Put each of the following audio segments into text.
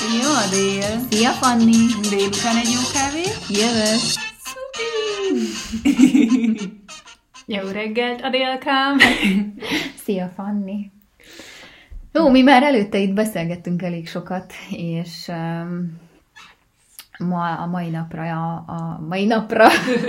Szia, Adél! Szia, Fanni! Délután egy jó kávé? Jövök! Szupi! Jó reggelt, Adélkám! Szia, Fanni! Jó, mi már előtte itt beszélgettünk elég sokat, és a mai napra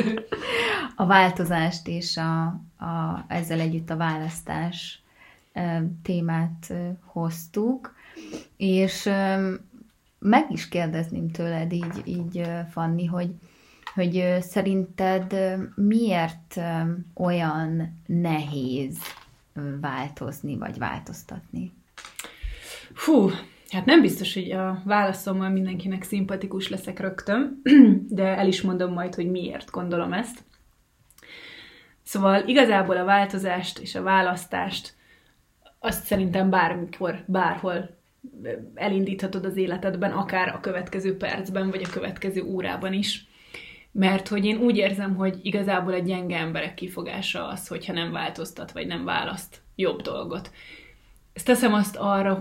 a változást és ezzel együtt a választás témát hoztuk, és meg is kérdezném tőled így Fanni, hogy szerinted miért olyan nehéz változni, vagy változtatni? Hú, hát nem biztos, hogy a válaszommal mindenkinek szimpatikus leszek rögtön, de el is mondom majd, hogy miért gondolom ezt. Szóval igazából a változást és a választást azt szerintem bármikor, bárhol elindíthatod az életedben, akár a következő percben, vagy a következő órában is. Mert hogy én úgy érzem, hogy igazából a gyenge emberek kifogása az, hogyha nem változtat, vagy nem választ jobb dolgot. Ezt teszem azt arra,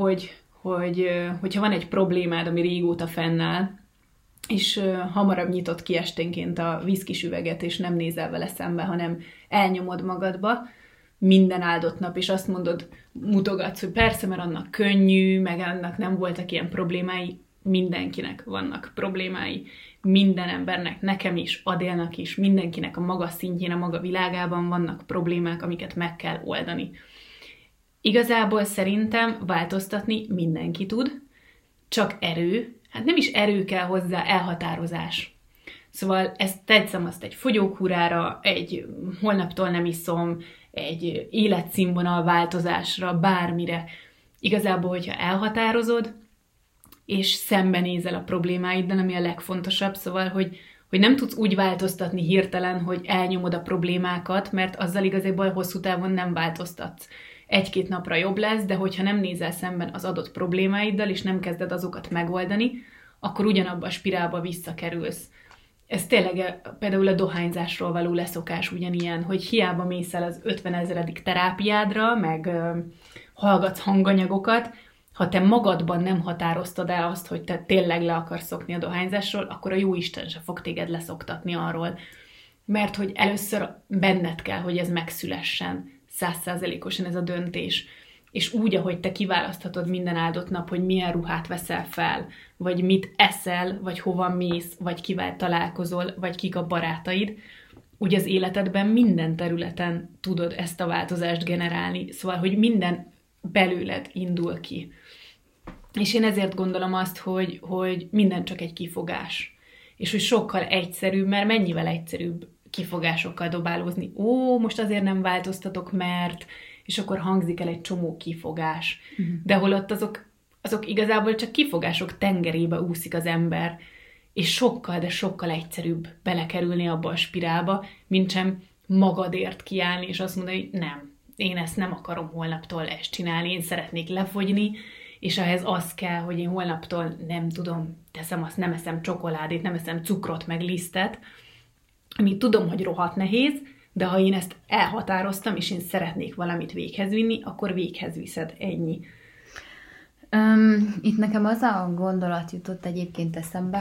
hogyha van egy problémád, ami régóta fennáll, és hamarabb nyitott ki esténként a viszkis üveget, és nem nézel vele szembe, hanem elnyomod magadba minden áldott nap, és azt mondod, mutogatsz, hogy persze, mert annak könnyű, meg annak nem voltak ilyen problémái. Mindenkinek vannak problémái, minden embernek, nekem is, Adélnak is, mindenkinek a maga szintjén, a maga világában vannak problémák, amiket meg kell oldani. Igazából szerintem változtatni mindenki tud, csak erő, hát nem is erő kell hozzá, elhatározás. Szóval ezt tegyszem azt egy fogyókúrára, egy holnaptól nem iszom, egy életszínvonal változásra, bármire. Igazából, hogyha elhatározod, és szembenézel a problémáiddal, ami a legfontosabb, szóval, hogy nem tudsz úgy változtatni hirtelen, hogy elnyomod a problémákat, mert azzal igazából hosszú távon nem változtatsz. Egy-két napra jobb lesz, de hogyha nem nézel szemben az adott problémáiddal, és nem kezded azokat megoldani, akkor ugyanabba a spirálba visszakerülsz. Ez tényleg például a dohányzásról való leszokás ugyanilyen, hogy hiába mész el az 50 000. terápiádra, meg hallgatsz hanganyagokat, ha te magadban nem határoztad el azt, hogy te tényleg le akarsz szokni a dohányzásról, akkor a jóisten se fog téged leszoktatni arról. Mert hogy először benned kell, hogy ez megszülessen, 100%-osan ez a döntés. És úgy, ahogy te kiválaszthatod minden áldott nap, hogy milyen ruhát veszel fel, vagy mit eszel, vagy hova mész, vagy kivel találkozol, vagy kik a barátaid, úgy az életedben minden területen tudod ezt a változást generálni. Szóval, hogy minden belőled indul ki. És én ezért gondolom azt, hogy minden csak egy kifogás. És hogy sokkal egyszerűbb, mert mennyivel egyszerűbb kifogásokkal dobálózni. Most azért nem változtatok, mert... És akkor hangzik el egy csomó kifogás. De holott azok igazából csak kifogások tengerébe úszik az ember, és sokkal, de sokkal egyszerűbb belekerülni abba a spirálba, mint sem magadért kiállni, és azt mondani, hogy nem, én ezt nem akarom holnaptól ezt csinálni, én szeretnék lefogyni, és ehhez az kell, hogy én holnaptól nem tudom, teszem azt, nem eszem csokoládét, nem eszem cukrot, meg lisztet, amit tudom, hogy rohadt nehéz, de ha én ezt elhatároztam, és én szeretnék valamit véghez vinni, akkor véghez viszed, ennyi. Itt nekem az a gondolat jutott egyébként eszembe,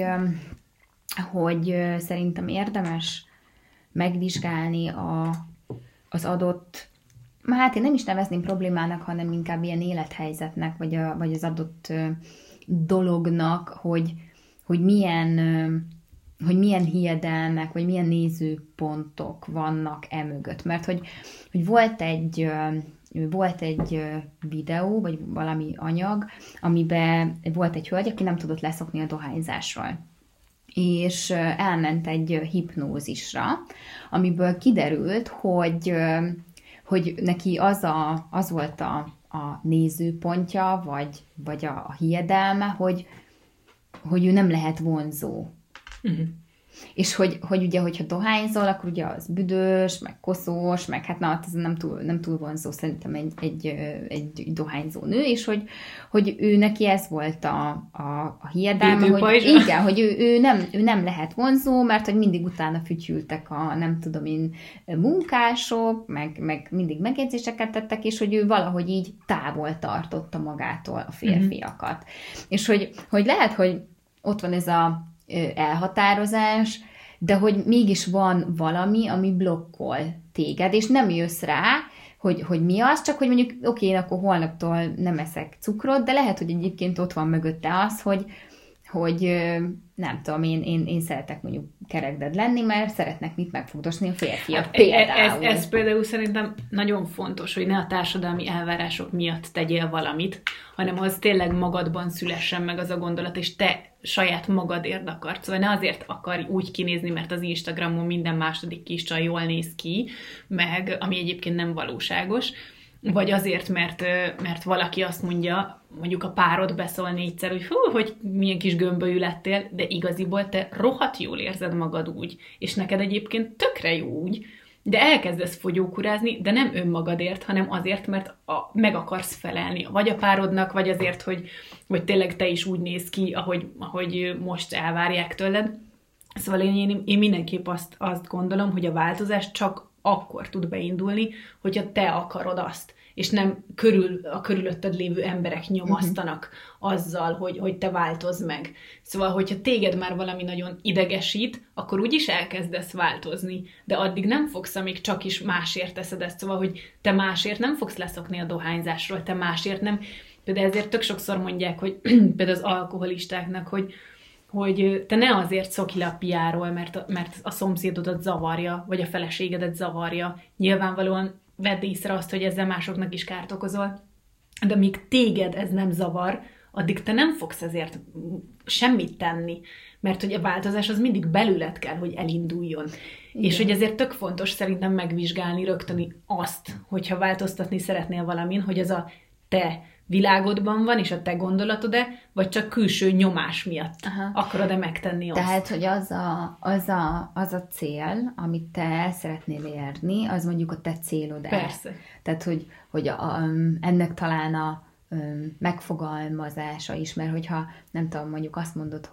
hogy szerintem érdemes megvizsgálni az adott, hát én nem is nevezném problémának, hanem inkább ilyen élethelyzetnek, vagy az adott dolognak, hogy milyen hiedelmek, vagy milyen nézőpontok vannak emögött. Mert hogy volt egy videó, vagy valami anyag, amiben volt egy hölgy, aki nem tudott leszokni a dohányzásról. És elment egy hipnózisra, amiből kiderült, hogy neki az volt a nézőpontja, vagy a hiedelme, hogy ő nem lehet vonzó. És hogy ugye, hogyha dohányzol, akkor ugye az büdös, meg koszos, meg hát na, ez nem túl vonzó szerintem egy dohányzó nő, és hogy ő neki ez volt a hiedelme, hogy igen, hogy ő nem lehet vonzó, mert hogy mindig utána fütyültek a nem tudom én munkások, meg mindig megjegyzéseket tettek, és hogy ő valahogy így távol tartotta magától a férfiakat. És hogy lehet, hogy ott van ez a elhatározás, de hogy mégis van valami, ami blokkol téged, és nem jössz rá, hogy mi az, csak hogy mondjuk oké, én akkor holnaptól nem eszek cukrot, de lehet, hogy egyébként ott van mögötte az, hogy nem tudom, én szeretek mondjuk kerekded lenni, mert szeretnek mit megfogdosni a férfiak. Hát ez például szerintem nagyon fontos, hogy ne a társadalmi elvárások miatt tegyél valamit, hanem az tényleg magadban szülessen meg az a gondolat, és te saját magadért akarsz. Szóval ne azért akarj úgy kinézni, mert az Instagramon minden második kis csaj jól néz ki, meg ami egyébként nem valóságos, vagy azért, mert valaki azt mondja, mondjuk a párod beszól 4-szer, hogy hogy milyen kis gömbölyű lettél, de igaziból te rohadt jól érzed magad úgy, és neked egyébként tökre jó úgy, de elkezdesz fogyókurázni, de nem önmagadért, hanem azért, mert meg akarsz felelni, vagy a párodnak, vagy azért, hogy tényleg te is úgy néz ki, ahogy most elvárják tőled. Szóval én mindenképp azt gondolom, hogy a változás csak akkor tud beindulni, hogyha te akarod azt, és nem a körülötted lévő emberek nyomasztanak azzal, hogy te változz meg. Szóval, hogyha téged már valami nagyon idegesít, akkor úgyis elkezdesz változni, de addig nem fogsz, amíg csak is másért teszed ezt. Szóval, hogy te másért nem fogsz leszokni a dohányzásról, te másért nem. Például ezért tök sokszor mondják, hogy például az alkoholistáknak, hogy te ne azért szokj le a piáról, mert a szomszédodat zavarja, vagy a feleségedet zavarja. Nyilvánvalóan vedd észre azt, hogy ezzel másoknak is kárt okozol, de míg téged ez nem zavar, addig te nem fogsz ezért semmit tenni, mert hogy a változás az mindig belőled kell, hogy elinduljon. Igen. És hogy ezért tök fontos szerintem megvizsgálni, rögtön azt, hogyha változtatni szeretnél valamin, hogy az a te világodban van, és a te gondolatod-e, vagy csak külső nyomás miatt akarod-e megtenni azt? Tehát, hogy az a cél, amit te el szeretnél érni, az mondjuk a te célod-e. Persze. Tehát, hogy ennek talán a megfogalmazása is, mert hogyha nem tudom, mondjuk azt mondod,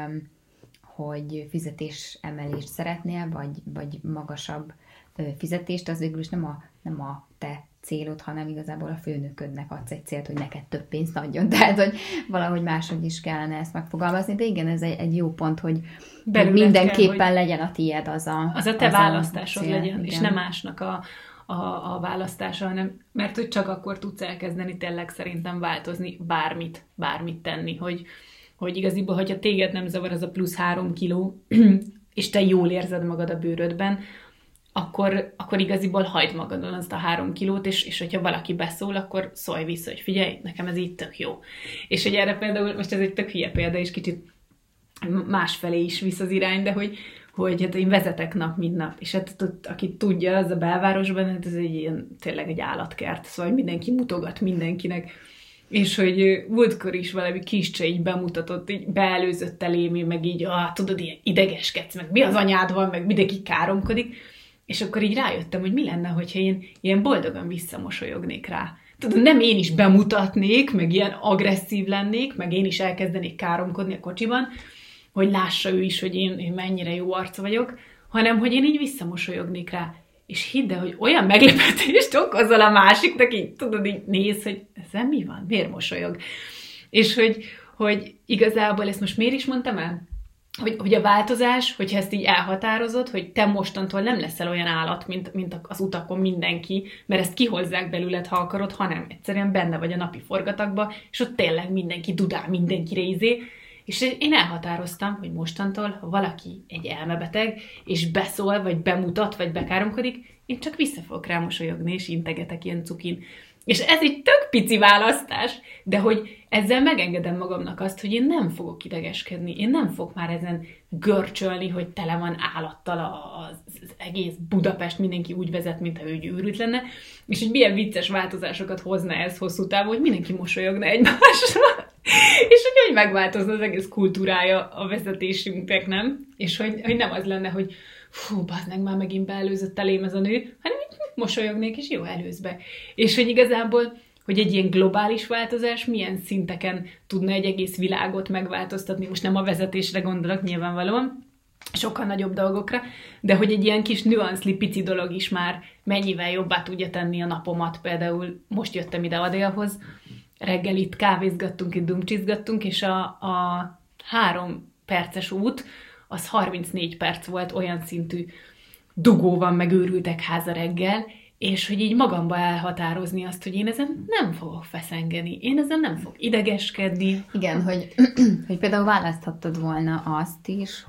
hogy fizetésemelést szeretnél, vagy magasabb fizetést, az végül is nem a te célod, hanem igazából a főnöködnek adsz egy célt, hogy neked több pénzt adjon. Tehát, hogy valahogy máshogy is kellene ezt megfogalmazni, de igen, ez egy jó pont, hogy mindenképpen kell, legyen a tiéd az a te választásod legyen, igen. És nem másnak a választása, hanem mert hogy csak akkor tudsz elkezdeni tényleg szerintem változni, bármit tenni, hogy igaziból, hogyha téged nem zavar az a plusz 3 kiló, és te jól érzed magad a bőrödben, akkor igaziból hagyd magadon azt a 3 kilót, és hogyha valaki beszól, akkor szólj vissza, hogy figyelj, nekem ez így tök jó. És hogy erre például, most ez egy tök hülye példa, és kicsit másfelé is visz az irány, de hogy hát én vezetek nap, mint nap, és hát aki tudja, az a belvárosban, hát ez tényleg egy állatkert, szóval mindenki mutogat mindenkinek, és hogy múltkor is valami kis csaj így bemutatott, így beelőzött elém, meg így, tudod, ilyen idegeskedsz, meg mi az anyád van, meg mindenki káromkodik, és akkor így rájöttem, hogy mi lenne, hogyha én ilyen boldogan visszamosolyognék rá. Tudod, nem én is bemutatnék, meg ilyen agresszív lennék, meg én is elkezdenék káromkodni a kocsiban, hogy lássa ő is, hogy én mennyire jó arc vagyok, hanem hogy én így visszamosolyognék rá. És hidd el, hogy olyan meglepetést okozol a másiknak, így tudod, így néz, hogy ezzel mi van? Miért mosolyog? És hogy igazából ezt most miért is mondtam el? Hogy a változás, hogyha ezt így elhatározod, hogy te mostantól nem leszel olyan állat, mint az utakon mindenki, mert ezt kihozzák belőled, ha akarod, hanem egyszerűen benne vagy a napi forgatagba, és ott tényleg mindenki dudál, mindenki rézé. És én elhatároztam, hogy mostantól, ha valaki egy elmebeteg, és beszól, vagy bemutat, vagy bekáromkodik, én csak vissza fogok rá mosolyogni, és integetek ilyen cukin. És ez egy tök pici választás, de hogy ezzel megengedem magamnak azt, hogy én nem fogok idegeskedni, én nem fogok már ezen görcsölni, hogy tele van állattal az egész Budapest, mindenki úgy vezet, mintha ő egy őrült lenne, és hogy milyen vicces változásokat hozna ez hosszú távon, hogy mindenki mosolyogna egymásra. És hogy megváltozna az egész kultúrája a vezetésünknek, nem? És hogy nem az lenne, hogy fú, bazd meg, már megint beelőzött elém ez a nő, hanem mosolyognék, és jó, előz be. És hogy igazából, hogy egy ilyen globális változás milyen szinteken tudna egy egész világot megváltoztatni. Most nem a vezetésre gondolok nyilvánvalóan, sokkal nagyobb dolgokra, de hogy egy ilyen kis nüanszli pici dolog is már mennyivel jobbá tudja tenni a napomat. Például most jöttem ide Adélhoz, reggel itt kávézgattunk, itt dumcsizgattunk, és a 3 perces út, az 34 perc volt, olyan szintű dugó van, meg őrültek háza reggel, és hogy így magamba elhatározni azt, hogy én ezen nem fogok feszengeni, én ezen nem fogok idegeskedni. Igen, hogy például választhattad volna azt is,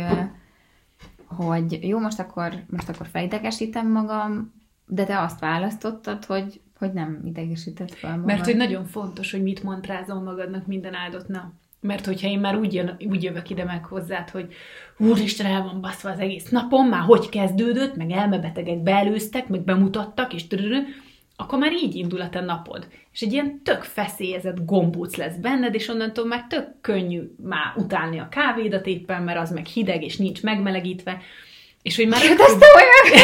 hogy jó, most akkor felidegesítem magam, de te azt választottad, hogy nem idegesített fel magad. Mert hogy nagyon fontos, hogy mit montrázol magadnak minden áldott nap. Mert hogyha én már úgy jövök ide meg hozzád, hogy úristen, el van baszva az egész napom, már hogy kezdődött, meg elmebetegek beelőztek, meg bemutattak, és akkor már így indul a te napod. És egy ilyen tök feszélyezett gombóc lesz benned, és onnantól már tök könnyű már utálni a kávédat éppen, mert az meg hideg, és nincs megmelegítve. És hogy már... Hát azt olyan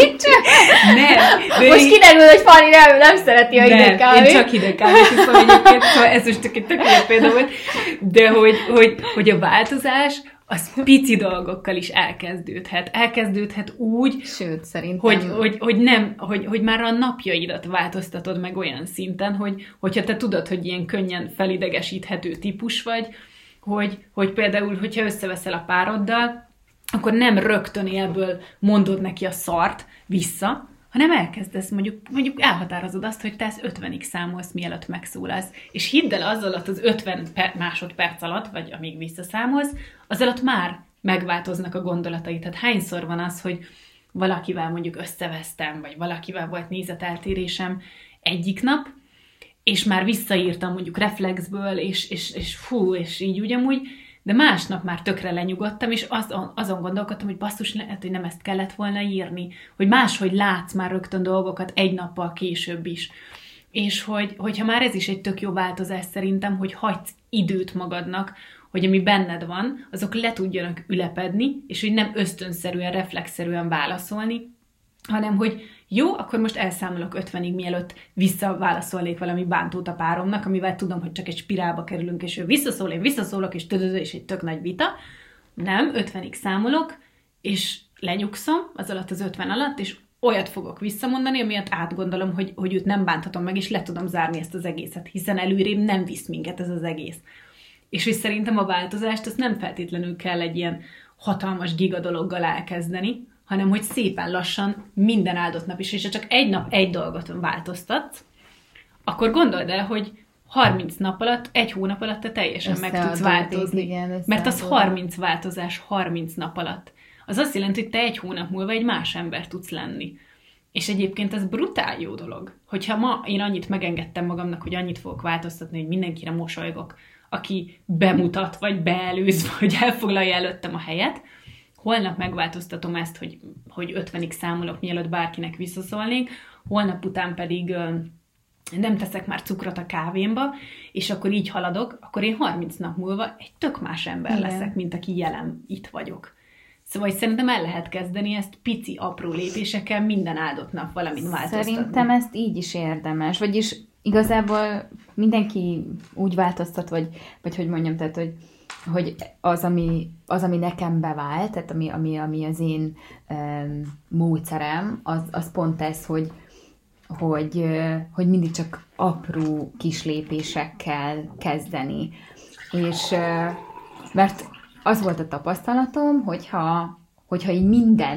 nem. Most kiderül, hogy Fanni nem szereti a hideg kávét. Én csak hideg kávét iszom egyébként, szóval ez most csak egy tök jó példa volt. De hogy a változás az pici dolgokkal is elkezdődhet. Elkezdődhet úgy, sőt, szerintem... hogy már a napjaidat változtatod meg olyan szinten, hogyha te tudod, hogy ilyen könnyen felidegesíthető típus vagy, hogy például, hogyha összeveszel a pároddal, akkor nem rögtön élből mondod neki a szart vissza, hanem elkezdesz, mondjuk elhatározod azt, hogy te ezt 50-ig számolsz, mielőtt megszólalsz. És hidd el, az alatt az 50 másodperc alatt, vagy amíg visszaszámolsz, az alatt már megváltoznak a gondolataid. Tehát hányszor van az, hogy valakivel mondjuk összevesztem, vagy valakivel volt nézeteltérésem egyik nap, és már visszaírtam mondjuk reflexből, és fú, és így ugyanúgy, de másnap már tökre lenyugodtam, és azon gondolkodtam, hogy basszus, lehet, hogy nem ezt kellett volna írni, hogy máshogy látsz már rögtön dolgokat egy nappal később is. És hogyha már ez is egy tök jó változás szerintem, hogy hagysz időt magadnak, hogy ami benned van, azok le tudjanak ülepedni, és hogy nem ösztönszerűen, reflexzerűen válaszolni, hanem hogy jó, akkor most elszámolok 50-ig, mielőtt visszaválaszolnék valami bántót a páromnak, amivel tudom, hogy csak egy spirálba kerülünk, és ő visszaszól, én visszaszólok, és és egy tök nagy vita. Nem, 50-ig számolok, és lenyugszom az alatt az 50 alatt, és olyat fogok visszamondani, amiatt átgondolom, hogy őt nem bánthatom meg, és le tudom zárni ezt az egészet, hiszen előrébb nem visz minket ez az egész. És hogy szerintem a változást azt nem feltétlenül kell egy ilyen hatalmas gigadologgal elkezdeni, hanem hogy szépen lassan minden áldott nap is, és ha csak egy nap egy dolgot változtatsz, akkor gondold el, hogy 30 nap alatt, egy hónap alatt te teljesen meg tudsz változni. Igen, mert az 30 változás 30 nap alatt. Az azt jelenti, hogy te egy hónap múlva egy más ember tudsz lenni. És egyébként ez brutál jó dolog. Hogyha ma én annyit megengedtem magamnak, hogy annyit fogok változtatni, hogy mindenkire mosolygok, aki bemutat, vagy beelőz, vagy elfoglalja előttem a helyet, holnap megváltoztatom ezt, hogy 50-ig számolok, mielőtt bárkinek visszaszólnék, holnap után pedig nem teszek már cukrot a kávémba, és akkor így haladok, akkor én 30 nap múlva egy tök más ember leszek, mint aki jelen itt vagyok. Szóval szerintem el lehet kezdeni ezt pici, apró lépésekkel minden áldott nap valamin változtatni. Szerintem ezt így is érdemes, vagyis igazából mindenki úgy változtat, vagy hogy mondjam, tehát, hogy az, ami nekem bevált, tehát ami az én módszerem, az pont ez, hogy mindig csak apró kis lépésekkel kezdeni. És mert az volt a tapasztalatom, hogyha így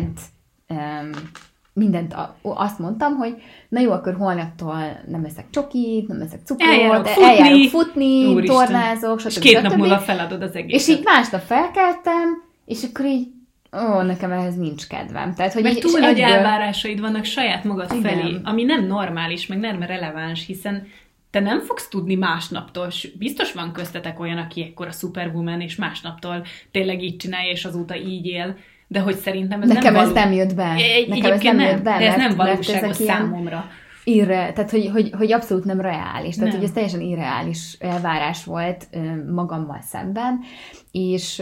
mindent azt mondtam, hogy na jó, akkor holnaptól nem eszek csokit, nem eszek cukrot, eljárok futni, úristen, tornázok, stb. És 2 nap múlva feladod az egészet. És így másnap felkeltem, és akkor így, nekem ehhez nincs kedvem. Tehát, hogy mert túl nagy elvárásaid vannak saját magad felé, ami nem normális, meg nem releváns, hiszen te nem fogsz tudni másnaptól, biztos van köztetek olyan, aki ekkora superwoman, és másnaptól tényleg így csinálja, és azóta így él, de hogy szerintem ez nekem ez nem jött be. Nekem ez nem jött be, de ez nem valóságos számomra. Tehát, hogy abszolút nem reális. Tehát, hogy ez teljesen irreális elvárás volt magammal szemben, és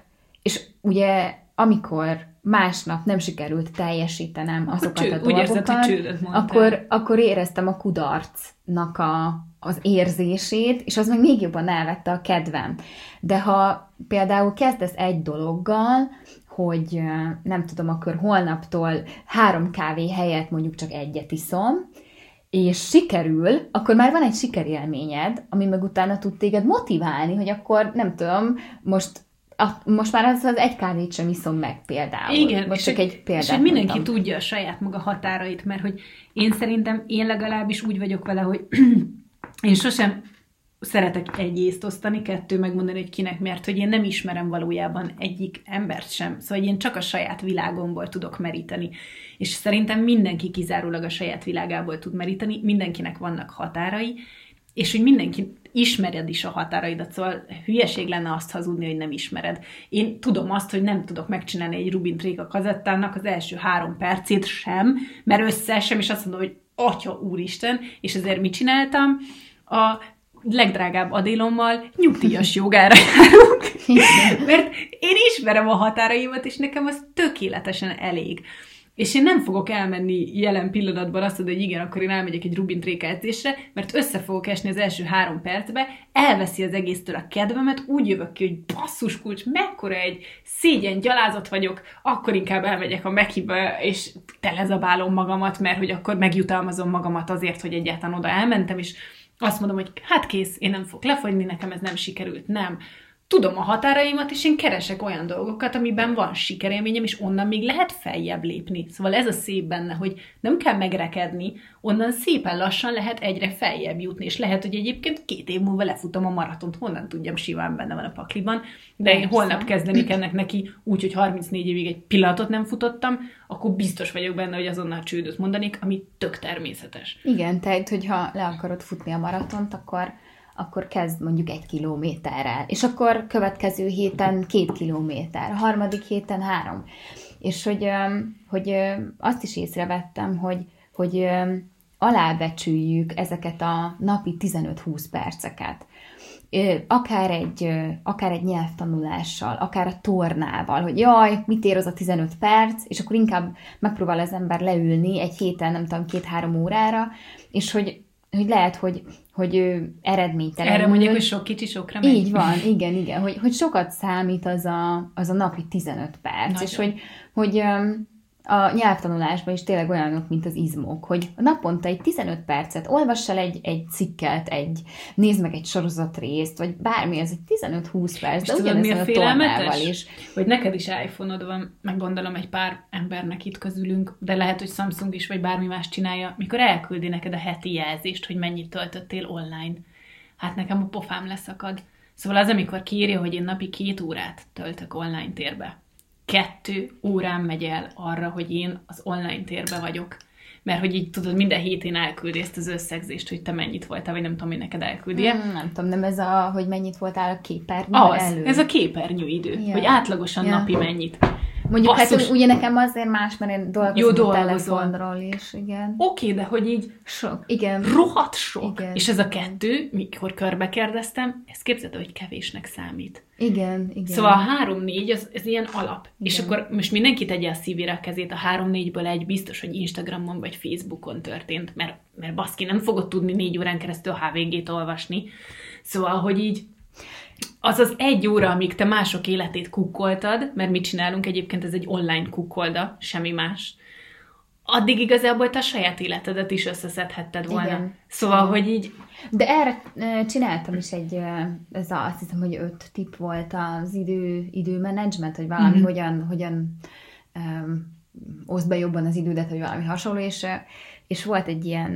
ugye amikor másnap nem sikerült teljesítenem azokat a dolgokat, akkor éreztem a kudarcnak az érzését, és az meg még jobban elvette a kedvem. De ha például kezdesz egy dologgal, hogy nem tudom, akkor holnaptól 3 kávé helyett mondjuk csak 1 iszom, és sikerül, akkor már van egy sikerélményed, ami meg utána tud téged motiválni, hogy akkor nem tudom, most már az 1 kávét sem iszom meg például. Igen, most csak egy példát és hogy mindenki tudja a saját maga határait, mert hogy én legalábbis úgy vagyok vele, hogy én sosem szeretek 1 észt osztani, 2 megmondani, hogy kinek, mert hogy én nem ismerem valójában egyik embert sem. Szóval én csak a saját világomból tudok meríteni. És szerintem mindenki kizárólag a saját világából tud meríteni, mindenkinek vannak határai, és hogy mindenki ismered is a határaidat, szóval hülyeség lenne azt hazudni, hogy nem ismered. Én tudom azt, hogy nem tudok megcsinálni egy Rubin Tréka kazettának az első 3 percét sem, mert összeesem, és azt mondom, hogy Atya úristen, és ezért mit csináltam? A legdrágább Adélommal nyugdíjas jogára járunk, mert én ismerem a határaimat, és nekem az tökéletesen elég. És én nem fogok elmenni jelen pillanatban azt mondani, hogy igen, akkor én elmegyek egy Rubin Tréka edzésre, mert össze fogok esni az első 3 percbe, elveszi az egésztől a kedvemet, úgy jövök ki, hogy basszus kulcs, mekkora egy szégyen gyalázat vagyok, akkor inkább elmegyek a Mekibe, és telezabálom magamat, mert hogy akkor megjutalmazom magamat azért, hogy egyáltalán oda elmentem, és azt mondom, hogy hát kész, én nem fogok lefogyni, nekem ez nem sikerült, nem. Tudom a határaimat, és én keresek olyan dolgokat, amiben van sikerélményem, és onnan még lehet feljebb lépni. Szóval ez a szép benne, hogy nem kell megrekedni, onnan szépen lassan lehet egyre feljebb jutni, és lehet, hogy egyébként 2 év múlva lefutom a maratont, honnan tudjam, simán benne van a pakliban, de én holnap kezdenik ennek neki úgy, hogy 34 évig egy pillanatot nem futottam, akkor biztos vagyok benne, hogy azonnal csődöt mondanék, ami tök természetes. Igen, tehát, hogyha le akarod futni a maratont, akkor kezd mondjuk 1 kilométerrel, és akkor következő héten 2 kilométer, a harmadik héten 3. És hogy azt is észrevettem, hogy alábecsüljük ezeket a napi 15-20 perceket. Akár egy nyelvtanulással, akár a tornával, hogy jaj, mit ér az a 15 perc, és akkor inkább megpróbál az ember leülni egy héten, nem tudom, 2-3 órára, és hogy lehet, hogy eredménytelen. Erre mondjuk, hogy sok kicsi sokra megy. Így van, igen, hogy sokat számít az a napi 15 perc, nagyon. És hogy a nyelvtanulásban is tényleg olyanok, mint az izmok, hogy naponta egy 15 percet olvass el egy cikket, nézd meg egy sorozatrészt, vagy bármi, ez egy 15-20 perc, de ugyanez a tornával is. Hogy neked is iPhone-od van, meg gondolom egy pár embernek itt közülünk, de lehet, hogy Samsung is, vagy bármi más csinálja, mikor elküldi neked a heti jelzést, hogy mennyit töltöttél online. Hát nekem a pofám leszakad. Szóval az, amikor kiírja, hogy én napi 2 órát töltök online térbe. 2 órán megy el arra, hogy én az online térbe vagyok. Mert hogy így tudod, minden héten elküldi ezt az összegzést, hogy te mennyit voltál, vagy nem tudom, hogy neked elküldje. Nem tudom, nem ez hogy mennyit voltál a képernyő elő. Ez a képernyőidő, hogy átlagosan napi mennyit. Mondjuk hát ugye nekem azért más, mert én dolgozom a telefonról is, igen. Oké, de hogy így sok, igen. Rohadt sok. Igen. És ez a 2, mikor körbe kérdeztem, ezt képzeld, hogy kevésnek számít. Igen. Szóval a 3-4 ez ilyen alap. Igen. És akkor most mindenki tegye a szívére a kezét, a 3-4-ből 1 biztos, hogy Instagramon vagy Facebookon történt, mert baszki, nem fogod tudni 4 órán keresztül a HVG-t olvasni. Szóval, hogy így az az 1 óra, amíg te mások életét kukkoltad, mert mit csinálunk egyébként, ez egy online kukkolda, semmi más, addig igazából te a saját életedet is összeszedhetted volna. Igen. Szóval, hogy így... De erre csináltam is azt hiszem, hogy 5 tipp volt az időmenedzsment, hogy valami hogyan oszd be jobban az idődet, vagy valami hasonló, és volt egy ilyen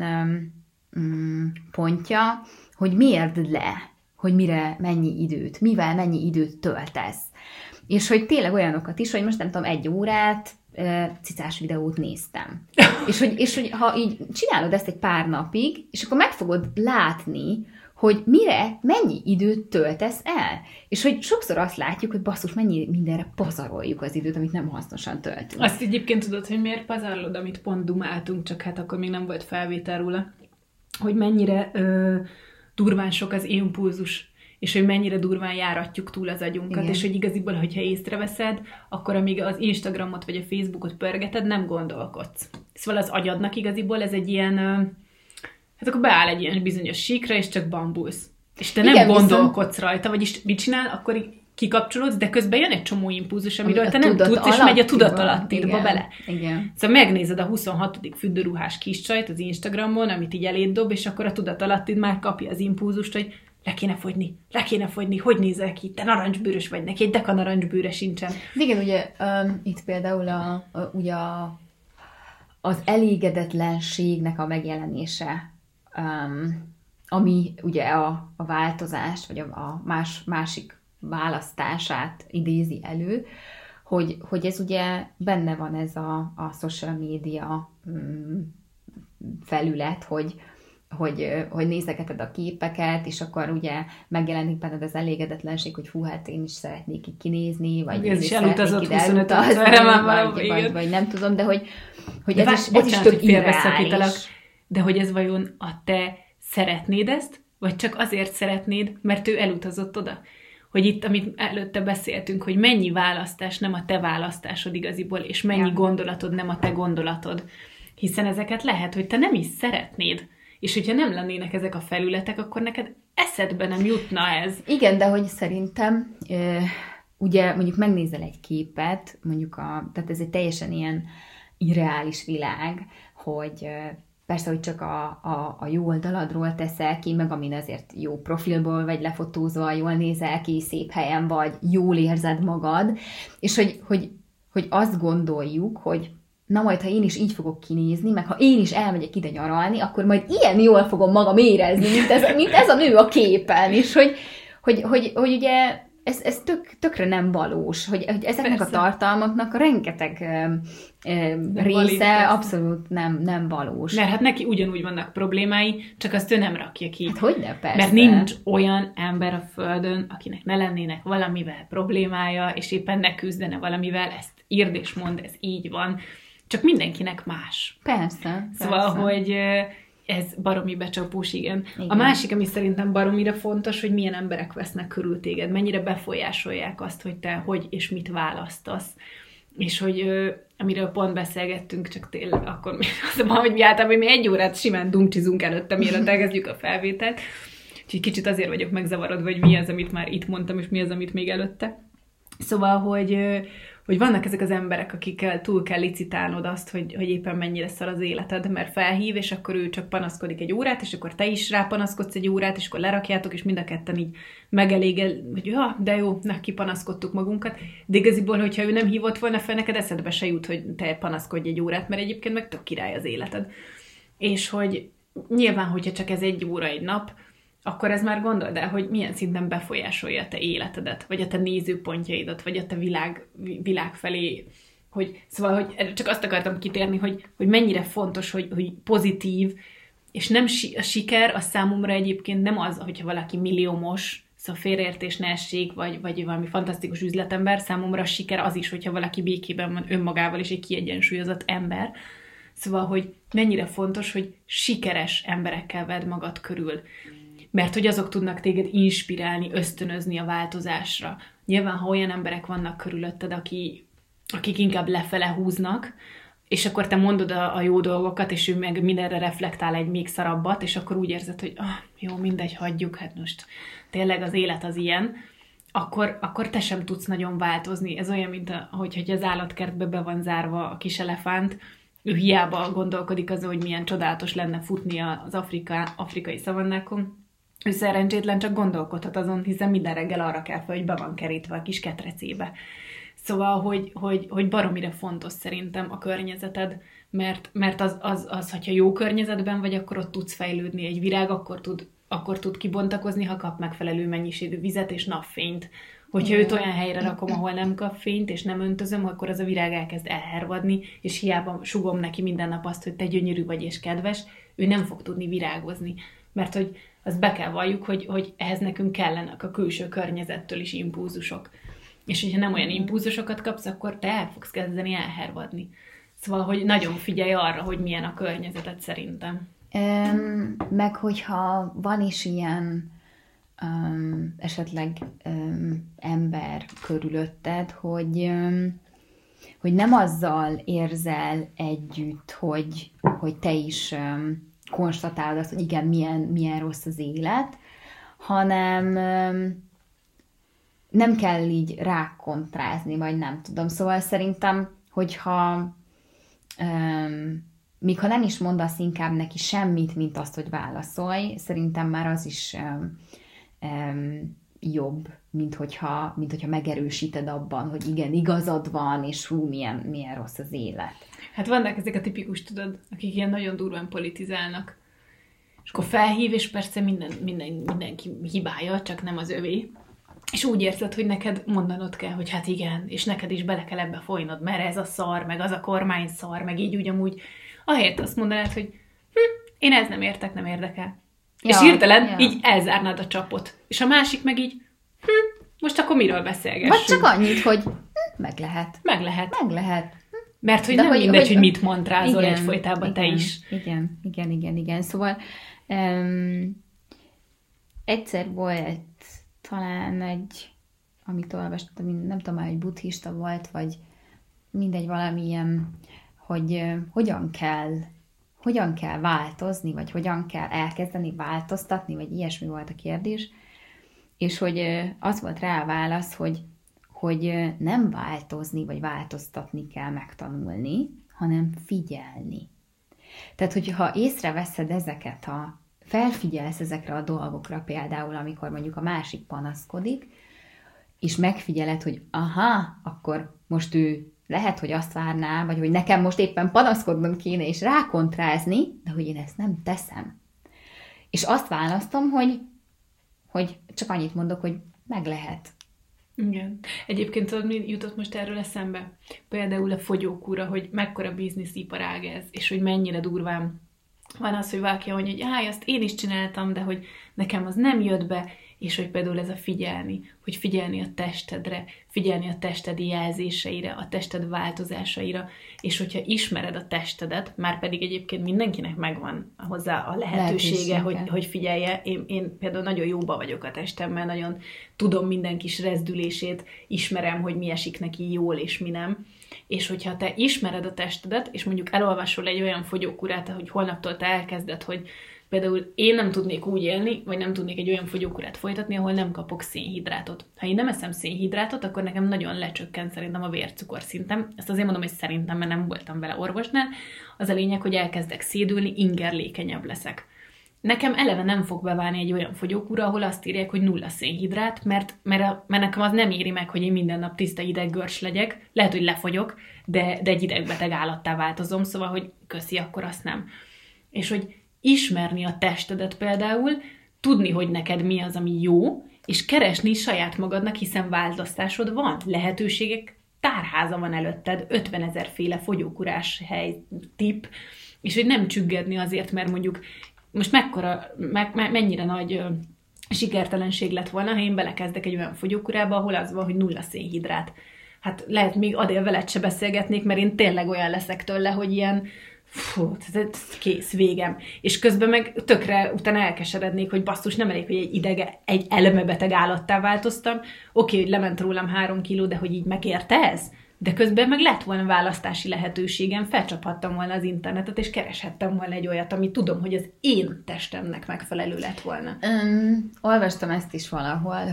pontja, hogy miért le, hogy mire mennyi időt, mivel mennyi időt töltesz. És hogy tényleg olyanokat is, hogy most nem tudom, 1 órát cicás videót néztem. és hogy ha így csinálod ezt egy pár napig, és akkor meg fogod látni, hogy mennyi időt töltesz el. És hogy sokszor azt látjuk, hogy basszus, mennyi mindenre pazaroljuk az időt, amit nem hasznosan töltünk. Azt egyébként tudod, hogy miért pazarlod, amit pont dumáltunk, csak hát akkor még nem volt felvétel róla, hogy mennyire durván sok az impulzus, és hogy mennyire durván járatjuk túl az agyunkat, igen. És hogy igaziból, hogyha észreveszed, akkor amíg az Instagramot vagy a Facebookot pörgeted, nem gondolkodsz. Szóval az agyadnak igaziból ez egy ilyen, hát akkor beáll egy ilyen bizonyos síkra, és csak bambulsz. És te nem gondolkodsz rajta, vagyis mit csinál, akkor kikapcsolódsz, de közben jön egy csomó impulzus, amiről te nem tudsz, és megy a tudatalattidba bele. Igen. Szóval megnézed a 26. fürdőruhás kis csajt az Instagramon, amit így eléd dob, és akkor a tudatalattid már kapja az impulzust, hogy le kéne fogyni, hogy nézel ki, te narancsbőrös vagy, neki egy deka narancsbőre sincsen. Igen, ugye itt például ugye az elégedetlenségnek a megjelenése, ami ugye a változást, vagy a másik választását idézi elő, hogy ez ugye benne van ez a social media felület, hogy nézegeted a képeket, és akkor ugye megjelenik benned az elégedetlenség, hogy fú, hát én is szeretnék így kinézni, vagy ez is elutazott 25 vagy nem tudom, de hogy ez is tök irreális. De hogy ez vajon a te szeretnéd ezt, vagy csak azért szeretnéd, mert ő elutazott oda? Hogy itt, amit előtte beszéltünk, hogy mennyi választás nem a te választásod igaziból, és mennyi gondolatod nem a te gondolatod. Hiszen ezeket lehet, hogy te nem is szeretnéd. És hogyha nem lennének ezek a felületek, akkor neked eszedbe nem jutna ez. Igen, de hogy szerintem, ugye mondjuk megnézel egy képet, mondjuk tehát ez egy teljesen ilyen irreális világ, hogy persze, hogy csak a jó oldaladról teszel ki, meg amin azért jó profilból vagy lefotózva, jól nézel ki, szép helyen vagy, jól érzed magad, és hogy azt gondoljuk, hogy na majd, ha én is így fogok kinézni, meg ha én is elmegyek ide nyaralni, akkor majd ilyen jól fogom magam érezni, mint ez a nő a képen, és hogy ugye ez tökre nem valós, hogy ezeknek persze. A tartalmaknak rengeteg része abszolút nem valós. Mert hát neki ugyanúgy vannak problémái, csak azt ő nem rakja ki. Hát hogyne, persze. Mert nincs olyan ember a Földön, akinek ne lennének valamivel problémája, és éppen ne küzdene valamivel, ezt írd és mondd, ez így van. Csak mindenkinek más. Persze. Szóval, hogy ez baromi becsapós, igen. A másik, ami szerintem baromira fontos, hogy milyen emberek vesznek körül téged, mennyire befolyásolják azt, hogy te hogy és mit választasz. És hogy amiről pont beszélgettünk, csak tényleg akkor azt mondom, hogy mi általában mi 1 órát simán dumcsizunk előtte, mielőtt elkezdjük a felvételt. Úgyhogy kicsit azért vagyok megzavarodva, hogy mi az, amit már itt mondtam, és mi az, amit még előtte. Szóval, hogy vannak ezek az emberek, akikkel túl kell licitálnod azt, hogy éppen mennyire szar az életed, mert felhív, és akkor ő csak panaszkodik 1 órát, és akkor te is rápanaszkodsz 1 órát, és akkor lerakjátok, és mind a ketten így megelégel, hogy ja, de jó, kipanaszkodtuk magunkat. De igaziból, hogyha ő nem hívott volna fel, neked eszedbe se jut, hogy te panaszkodj 1 órát, mert egyébként meg tök király az életed. És hogy nyilván, hogyha csak ez 1 óra egy nap, akkor ez már gondold el, hogy milyen szinten befolyásolja a te életedet, vagy a te nézőpontjaidat, vagy a te világ felé. Szóval, hogy csak azt akartam kitérni, hogy mennyire fontos, hogy pozitív, és nem a siker, az számomra egyébként nem az, hogyha valaki milliómos, szóval félreértés ne essék, vagy valami fantasztikus üzletember, számomra a siker az is, hogyha valaki békében van önmagával, és egy kiegyensúlyozott ember. Szóval, hogy mennyire fontos, hogy sikeres emberekkel vedd magad körül. Mert hogy azok tudnak téged inspirálni, ösztönözni a változásra. Nyilván, ha olyan emberek vannak körülötted, akik inkább lefele húznak, és akkor te mondod a jó dolgokat, és ő meg mindenre reflektál egy még szarabbat, és akkor úgy érzed, hogy jó, mindegy, hagyjuk, hát most tényleg az élet az ilyen, akkor te sem tudsz nagyon változni. Ez olyan, mint hogy az állatkertbe be van zárva a kis elefánt, ő hiába gondolkodik azon, hogy milyen csodálatos lenne futni az afrikai szavannákon. Ő szerencsétlen csak gondolkodhat azon, hiszen minden reggel arra kell fel, hogy be van kerítve a kis ketrecébe. Szóval, hogy baromira fontos szerintem a környezeted, mert az, hogyha jó környezetben vagy, akkor ott tudsz fejlődni. Egy virág akkor tud kibontakozni, ha kap megfelelő mennyiségű vizet és napfényt. Hogyha őt olyan helyre rakom, ahol nem kap fényt, és nem öntözöm, akkor az a virág elkezd elhervadni, és hiába sugom neki minden nap azt, hogy te gyönyörű vagy és kedves, ő nem fog tudni virágozni. Mert hogy azt be kell valljuk, hogy ehhez nekünk kellenek a külső környezettől is impulzusok. És hogyha nem olyan impulzusokat kapsz, akkor te el fogsz kezdeni elhervadni. Szóval, hogy nagyon figyelj arra, hogy milyen a környezeted szerintem. Meg hogyha van is ilyen esetleg ember körülötted, hogy nem azzal érzel együtt, hogy te is konstatálod azt, hogy igen, milyen rossz az élet, hanem nem kell így rákontrázni, vagy nem tudom. Szóval szerintem, hogyha még ha nem is mondasz inkább neki semmit, mint azt, hogy válaszolj, szerintem már az is jobb, mint hogyha megerősíted abban, hogy igen, igazad van, és hú, milyen rossz az élet. Hát vannak ezek a tipikus, tudod, akik ilyen nagyon durván politizálnak. És akkor felhív, és persze mindenki hibája, csak nem az övé. És úgy érzed, hogy neked mondanod kell, hogy hát igen, és neked is bele kell ebbe folynod, mert ez a szar, meg az a kormány szar, meg így ugyanúgy. Ahelyett azt mondanád, hogy én ez nem értek, nem érdekel. Ja, és hirtelen így elzárnád a csapot. És a másik meg így, most akkor miről beszélgessünk? Vagy csak annyit, hogy meg lehet. Meg lehet. Meg lehet. Mert hogy de nem mindegy, hogy mit montrázol egyfolytában te is. Igen. Szóval egyszer volt talán amit olvastam, nem tudom már, hogy buddhista volt, vagy mindegy valamilyen, hogy hogyan kell változni, vagy hogyan kell elkezdeni változtatni, vagy ilyesmi volt a kérdés, és hogy az volt rá a válasz, hogy nem változni, vagy változtatni kell megtanulni, hanem figyelni. Tehát, hogyha észreveszed ezeket felfigyelsz ezekre a dolgokra, például, amikor mondjuk a másik panaszkodik, és megfigyeled, hogy akkor most ő lehet, hogy azt várná, vagy hogy nekem most éppen panaszkodnom kéne, és rákontrázni, de hogy én ezt nem teszem. És azt választom, hogy csak annyit mondok, hogy meg lehet. Igen. Egyébként tudod, mi jutott most erről eszembe? Például a fogyókúra, hogy mekkora biznisziparág ez, és hogy mennyire durván van az, hogy valaki mondja, hogy azt én is csináltam, de hogy nekem az nem jött be, és hogy például ez a hogy figyelni a testedre, figyelni a tested jelzéseire, a tested változásaira, és hogyha ismered a testedet, már pedig egyébként mindenkinek megvan hozzá a lehetősége, hogy figyelje. Én például nagyon jóba vagyok a testemmel, nagyon tudom minden kis rezdülését, ismerem, hogy mi esik neki jól, és mi nem. És hogyha te ismered a testedet, és mondjuk elolvasol egy olyan fogyókúrát, hogy holnaptól te elkezded, hogy például én nem tudnék úgy élni, vagy nem tudnék egy olyan fogyókúrát folytatni, ahol nem kapok szénhidrátot. Ha én nem eszem szénhidrátot, akkor nekem nagyon lecsökken szerintem a vércukorszintem. Ezt azért mondom, hogy szerintem, mert nem voltam vele orvosnál. Az a lényeg, hogy elkezdek szédülni, ingerlékenyebb leszek. Nekem eleve nem fog beválni egy olyan fogyókúra, ahol azt írják, hogy 0 szénhidrát, mert nekem az nem éri meg, hogy én minden nap tiszta ideggörcs legyek. Lehet, hogy lefogyok, de egy idegbeteg állattá változom, szóval, hogy köszi, akkor azt nem. És hogy ismerni a testedet például, tudni, hogy neked mi az, ami jó, és keresni saját magadnak, hiszen választásod van, lehetőségek tárháza van előtted, 50 000 féle fogyókúrás hely, tipp, és hogy nem csüggedni azért, mert mondjuk most mennyire nagy sikertelenség lett volna, ha én belekezdek egy olyan fogyókúrába, ahol az van, hogy 0 szénhidrát. Hát lehet még adél veled se beszélgetnék, mert én tényleg olyan leszek tőle, hogy ilyen kész, végem. És közben meg tökre utána elkeserednék, hogy basszus, nem elég, hogy egy elmebeteg állattá változtam. Oké, hogy lement rólam 3 kiló, de hogy így megérte ez? De közben meg lett volna választási lehetőségem, felcsaphattam volna az internetet, és kereshettem volna egy olyat, ami tudom, hogy az én testemnek megfelelő lett volna. Olvastam ezt is valahol,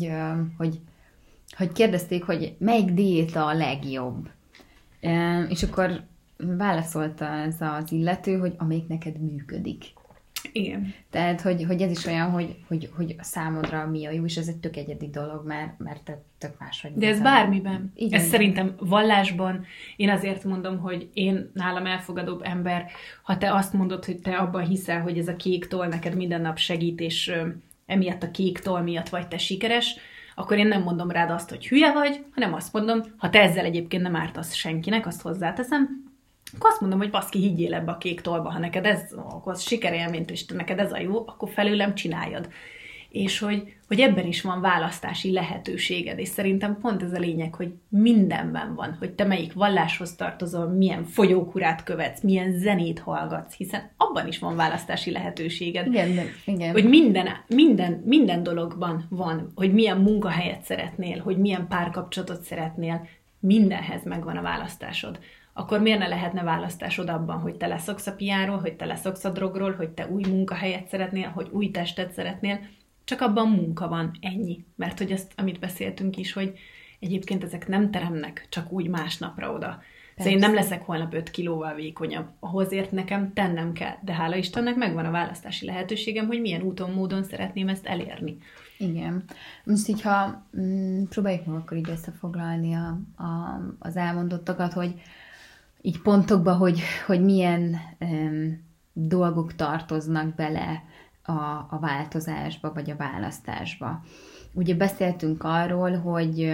hogy kérdezték, hogy melyik diéta a legjobb. És akkor válaszolta ez az illető, hogy amelyik neked működik. Igen. Tehát, hogy ez is olyan, hogy a számodra mi a jó, és ez egy tök egyedi dolog, mert te tök más vagy. De ez bármiben. Igen. Ez szerintem vallásban. Én azért mondom, hogy én nálam elfogadóbb ember, ha te azt mondod, hogy te abban hiszel, hogy ez a kék toll neked minden nap segít, és emiatt a kék toll miatt vagy te sikeres, akkor én nem mondom rád azt, hogy hülye vagy, hanem azt mondom, ha te ezzel egyébként nem ártasz senkinek, azt hozzáteszem, akkor azt mondom, hogy baszki, higgyél ebbe a kék tollba, ha neked ez okoz sikerélményt, és neked ez a jó, akkor felőlem csináljad. És hogy ebben is van választási lehetőséged, és szerintem pont ez a lényeg, hogy mindenben van, hogy te melyik valláshoz tartozol, milyen fogyókurát követsz, milyen zenét hallgatsz, hiszen abban is van választási lehetőséged. Igen. Hogy minden dologban van, hogy milyen munkahelyet szeretnél, hogy milyen párkapcsolatot szeretnél, mindenhez megvan a választásod. Akkor miért ne lehetne választásod abban, hogy te leszoksz a piáról, hogy te leszoksz a drogról, hogy te új munkahelyet szeretnél, hogy új testet szeretnél, csak abban munka van, ennyi. Mert hogy azt, amit beszéltünk is, hogy egyébként ezek nem teremnek csak úgy másnapra oda. Szóval én nem leszek holnap 5 kilóval vékonyabb. Ahhozért nekem tennem kell. De hála Istennek megvan a választási lehetőségem, hogy milyen úton, módon szeretném ezt elérni. Igen. Most így, ha próbáljuk meg akkor így összefoglalni az elmondottakat, hogy így pontokba, hogy milyen dolgok tartoznak bele a változásba, vagy a választásba. Ugye beszéltünk arról, hogy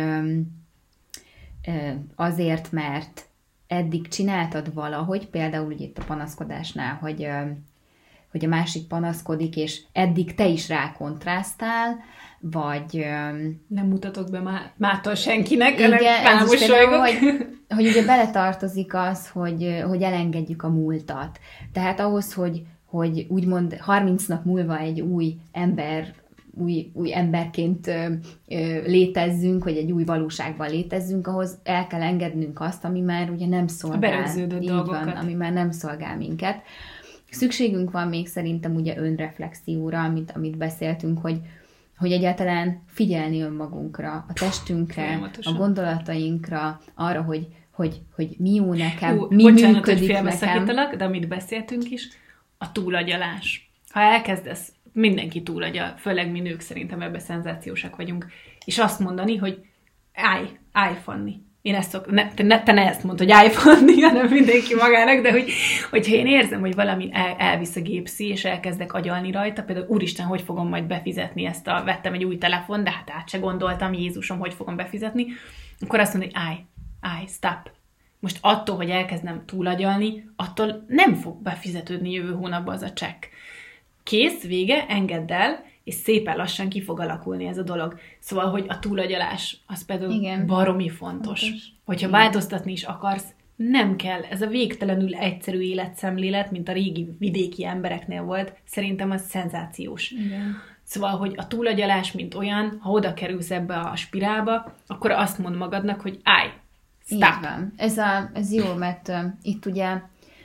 azért, mert eddig csináltad valahogy, például ugye itt a panaszkodásnál, hogy a másik panaszkodik, és eddig te is rákontrasztál, vagy... Nem mutatok be mától senkinek, igen, hanem rámosolygok. Hogy ugye beletartozik az, hogy elengedjük a múltat. Tehát ahhoz, hogy úgymond 30 nap múlva egy új emberként létezzünk, vagy egy új valóságban létezzünk, ahhoz el kell engednünk azt, ami már ugye nem szolgál. Így van, ami már nem szolgál minket. Szükségünk van még szerintem ugye önreflexióra, amit beszéltünk, hogy egyáltalán figyelni önmagunkra, a testünkre, folyamatosan. A gondolatainkra, arra, hogy mi jó nekem, mi bocsánat, működik hogy nekem. de amit beszéltünk is, a túlagyalás. Ha elkezdesz, mindenki túlagyal, főleg mi nők szerintem ebben szenzációsak vagyunk, és azt mondani, hogy állj, Fanni. Én ezt te ne ezt mondd, hogy állj, Fanni, hanem mindenki magának, de hogyha én érzem, hogy valami elvisz a gépszi, és elkezdek agyalni rajta, például úristen, hogy fogom majd befizetni vettem egy új telefon, de hát át se gondoltam, Jézusom, hogy fogom befizetni, akkor azt mondom, hogy állj, stop. Most attól, hogy elkezdem túlagyalni, attól nem fog befizetődni jövő hónapban az a csekk. Kész, vége, engedd el, és szépen lassan ki fog alakulni ez a dolog. Szóval, hogy a túlagyalás, az például baromi fontos. Hogyha változtatni is akarsz, nem kell. Ez a végtelenül egyszerű életszemlélet, mint a régi vidéki embereknél volt, szerintem az szenzációs. Igen. Szóval, hogy a túlagyalás, mint olyan, ha oda kerülsz ebbe a spirálba, akkor azt mond magadnak, hogy állj, stop. Így van. Ez jó, mert itt ugye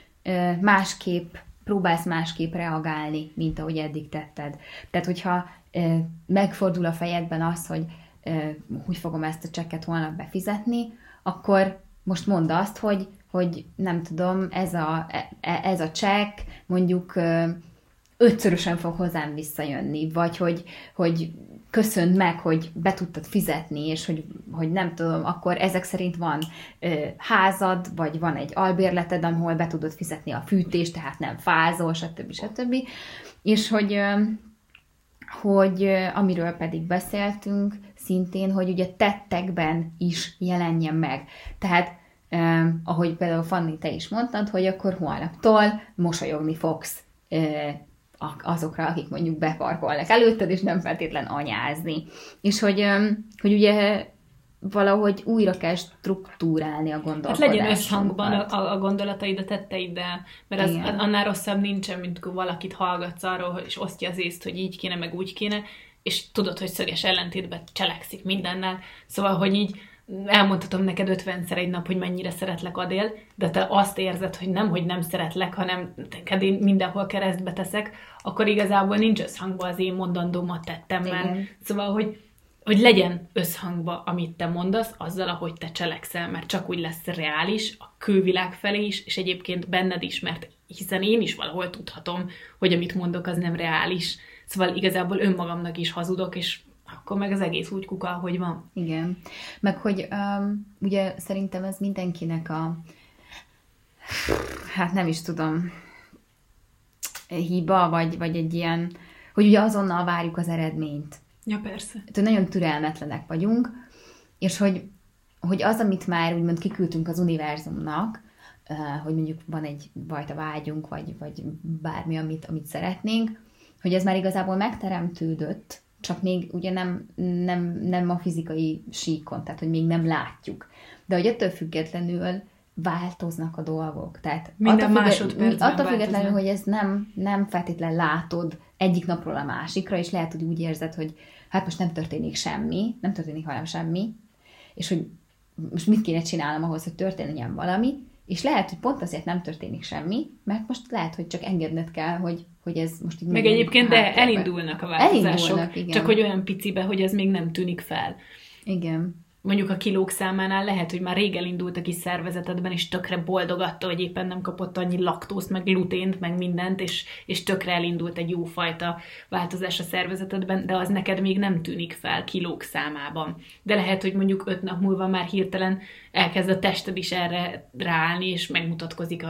próbálsz másképp reagálni, mint ahogy eddig tetted. Tehát, hogyha megfordul a fejedben az, hogy fogom ezt a csekket holnap befizetni, akkor most mondd azt, hogy nem tudom, ez a csekk mondjuk 5-szörösen fog hozzám visszajönni, vagy hogy köszönd meg, hogy be tudtad fizetni, és hogy nem tudom, akkor ezek szerint van házad, vagy van egy albérleted, ahol be tudod fizetni a fűtést, tehát nem fázol, stb. És hogy amiről pedig beszéltünk szintén, hogy ugye tettekben is jelenjen meg. Tehát ahogy például Fanni, te is mondtad, hogy akkor holnaptól mosolyogni fogsz azokra, akik mondjuk beparkolnak előtted, és nem feltétlen anyázni. És hogy ugye valahogy újra kell struktúrálni a gondolkodást. Hát legyen összhangban a gondolataid a tetteiddel, mert az annál rosszabb nincsen, mint amikor valakit hallgatsz arról, és osztja az észt, hogy így kéne, meg úgy kéne, és tudod, hogy szöges ellentétben cselekszik mindennel. Szóval, hogy így elmondhatom neked 50-szer egy nap, hogy mennyire szeretlek, Adél, de te azt érzed, hogy nem szeretlek, hanem neked én mindenhol keresztbe teszek, akkor igazából nincs összhangban az én mondandóm a tettemmel. Igen. Szóval, hogy legyen összhangba, amit te mondasz, azzal, ahogy te cselekszel, mert csak úgy lesz reális a külvilág felé is, és egyébként benned is, mert hiszen én is valahol tudhatom, hogy amit mondok, az nem reális. Szóval igazából önmagamnak is hazudok, és akkor meg az egész úgy kuka, ahogy van. Igen. Meg hogy ugye szerintem ez mindenkinek hát nem is tudom, hiba, vagy egy ilyen, hogy ugye azonnal várjuk az eredményt. Ja, persze. Tehát nagyon türelmetlenek vagyunk, és hogy az, amit már úgymond kiküldtünk az univerzumnak, hogy mondjuk van egy fajta vágyunk, vagy bármi, amit szeretnénk, hogy ez már igazából megteremtődött, csak még ugye nem a fizikai síkon, tehát hogy még nem látjuk. De hogy ettől függetlenül változnak a dolgok. Tehát minden másodpercben attól függetlenül, hogy ez nem feltétlenül látod egyik napról a másikra, és lehet, hogy úgy érzed, hogy hát most nem történik semmi, nem történik velem semmi, és hogy most mit kéne csinálnom ahhoz, hogy történjen valami, és lehet, hogy pont azért nem történik semmi, mert most lehet, hogy csak engedned kell, hogy ez most így... Meg egyébként, de elindulnak a változások, igen. Csak hogy olyan picibe, hogy ez még nem tűnik fel. Igen. Mondjuk a kilók számánál lehet, hogy már rég elindult a kis szervezetedben, és tökre boldog attól, hogy éppen nem kapott annyi laktózt, meg glutént, meg mindent, és tökre elindult egy jófajta változás a szervezetedben, de az neked még nem tűnik fel kilók számában. De lehet, hogy mondjuk 5 nap múlva már hirtelen elkezd a tested is erre ráállni, és megmutatkozik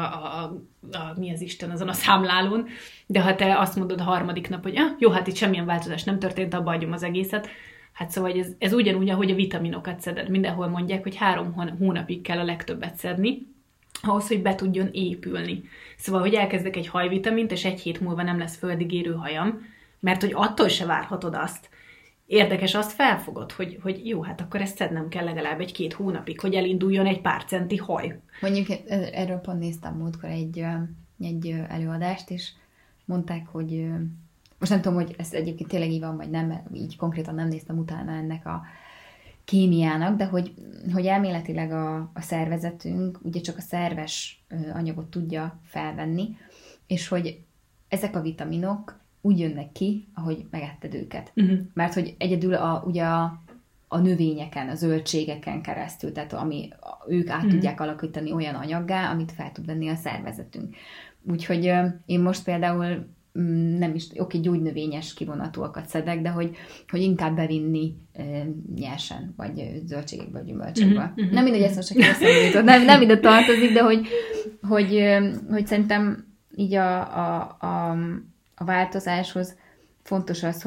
mi az Isten azon a számlálón. De ha te azt mondod a harmadik nap, hogy jó, hát itt semmilyen változás nem történt, abba hagyom az egészet. Hát szóval ez ugyanúgy, ahogy a vitaminokat szeded. Mindenhol mondják, hogy 3 hónapig kell a legtöbbet szedni, ahhoz, hogy be tudjon épülni. Szóval, hogy elkezdek egy hajvitamint, és 1 hét múlva nem lesz földigérő hajam, mert hogy attól se várhatod azt. Érdekes, azt felfogod, hogy jó, hát akkor ezt szednem kell legalább 1-2 hónapig, hogy elinduljon egy pár centi haj. Mondjuk erről pont néztem múltkor egy előadást, és mondták, hogy most nem tudom, hogy ez egyébként tényleg így van, vagy nem, mert így konkrétan nem néztem utána ennek a kémiának, de hogy elméletileg a szervezetünk ugye csak a szerves anyagot tudja felvenni, és hogy ezek a vitaminok úgy jönnek ki, ahogy megetted őket. Uh-huh. Mert hogy egyedül ugye a növényeken, a zöldségeken keresztül, tehát ők át tudják alakítani olyan anyaggá, amit fel tud venni a szervezetünk. Úgyhogy én most például nem is, gyógynövényes kivonatúakat szedek, de hogy inkább bevinni nyersen, vagy zöldségekből, vagy gyümölcsökből. Nem mindegy, ezt most csak eszembe nem ide tartozik, de hogy szerintem így a változáshoz fontos az,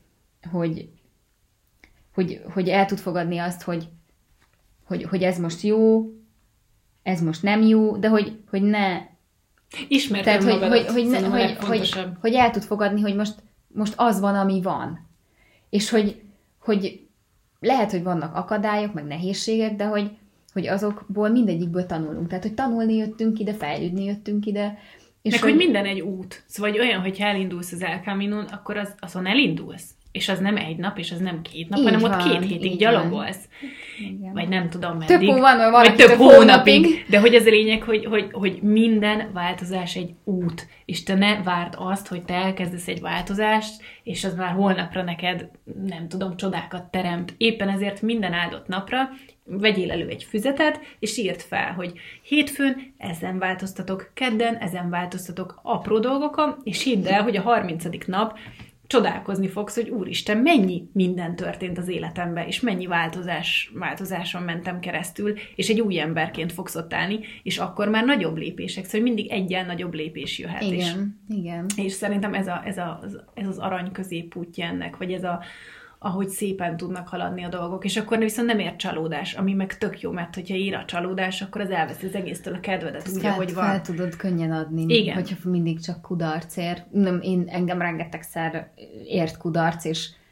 hogy el tud fogadni azt, hogy ez most jó, ez most nem jó, de hogy ne... Ismerted magadat, hogy el tud fogadni, hogy most az van, ami van. És hogy lehet, hogy vannak akadályok, meg nehézségek, de hogy azokból mindegyikből tanulunk. Tehát, hogy tanulni jöttünk ide, fejlődni jöttünk ide. És meg hogy minden egy út. Szóval olyan, hogyha elindulsz az El Caminon, akkor azon elindulsz. És az nem 1 nap, és az nem 2 nap, hanem ott 2 hétig gyalogolsz. Vagy nem tudom meddig. Vagy több hónapig. De hogy az a lényeg, hogy minden változás egy út. És te ne várd azt, hogy te elkezdesz egy változást, és az már holnapra neked, nem tudom, csodákat teremt. Éppen ezért minden áldott napra vegyél elő egy füzetet, és írd fel, hogy hétfőn ezen változtatok, kedden ezen változtatok apró dolgokon, és hidd el, hogy a 30. nap csodálkozni fogsz, hogy úristen, mennyi minden történt az életemben, és mennyi változáson mentem keresztül, és egy új emberként fogsz ott állni, és akkor már nagyobb lépések, szóval mindig egyen nagyobb lépés jöhet. Igen. És szerintem ez az arany középútja ennek, vagy ahogy szépen tudnak haladni a dolgok, és akkor viszont nem ér csalódás, ami meg tök jó, mert hogyha ír a csalódás, akkor az elveszi az egésztől a kedvedet, úgy, ahogy van. Fel tudod könnyen adni, igen. Hogyha mindig csak kudarc ér. Engem rengetegszer ért kudarc,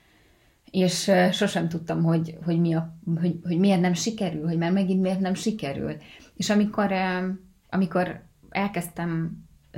és sosem tudtam, hogy miért nem sikerül, hogy már megint miért nem sikerül. És amikor elkezdtem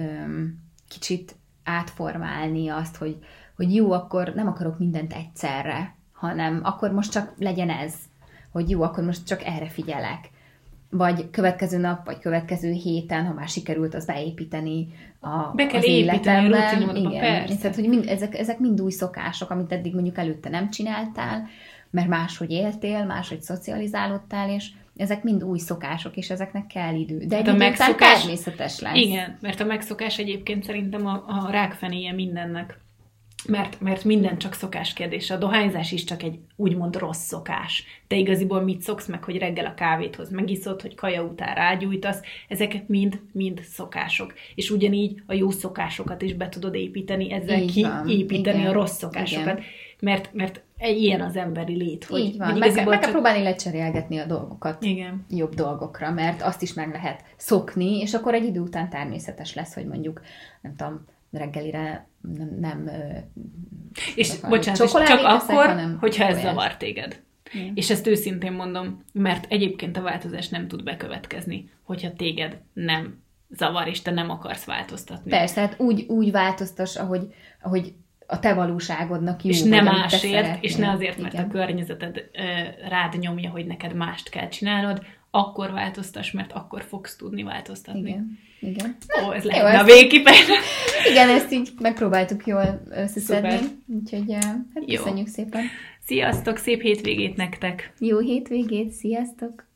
kicsit átformálni azt, hogy jó, akkor nem akarok mindent egyszerre, hanem akkor most csak legyen ez, hogy jó, akkor most csak erre figyelek. Vagy következő nap, vagy következő héten, ha már sikerült, az beépíteni be kell az életembe. Igen, tehát, hogy ezek mind új szokások, amit eddig mondjuk előtte nem csináltál, mert máshogy éltél, máshogy szocializálódtál, és ezek mind új szokások, és ezeknek kell idő. De egy idő után természetes lesz. Igen, mert a megszokás egyébként szerintem a rákfenéje mindennek. Mert minden csak szokás kérdése. A dohányzás is csak egy úgymond rossz szokás. Te igaziból mit szoksz meg, hogy reggel a kávéthoz megiszod, hogy kaja után rágyújtasz, ezeket mind szokások. És ugyanígy a jó szokásokat is be tudod építeni, ezzel kiépíteni a rossz szokásokat. Igen. mert ilyen az emberi lét. Hogy, így van, hogy meg kell próbálni lecserélgetni a dolgokat igen. jobb dolgokra, mert azt is meg lehet szokni, és akkor egy idő után természetes lesz, hogy mondjuk, nem tudom, reggelire nem és bocsánat, és csak akkor, hogyha ez zavar téged. És ezt őszintén mondom, mert egyébként a változás nem tud bekövetkezni, hogyha téged nem zavar, és te nem akarsz változtatni. Persze, hát úgy változtass, ahogy a te valóságodnak jó. És ne másért, és ne azért, mert a környezeted rád nyomja, hogy neked mást kell csinálnod, akkor változtass, mert akkor fogsz tudni változtatni. Igen. Ó, ez lehetne a végképpen. Igen, ezt így megpróbáltuk jól összeszedni. Úgyhogy hát köszönjük szépen. Sziasztok, szép hétvégét nektek! Jó hétvégét, sziasztok!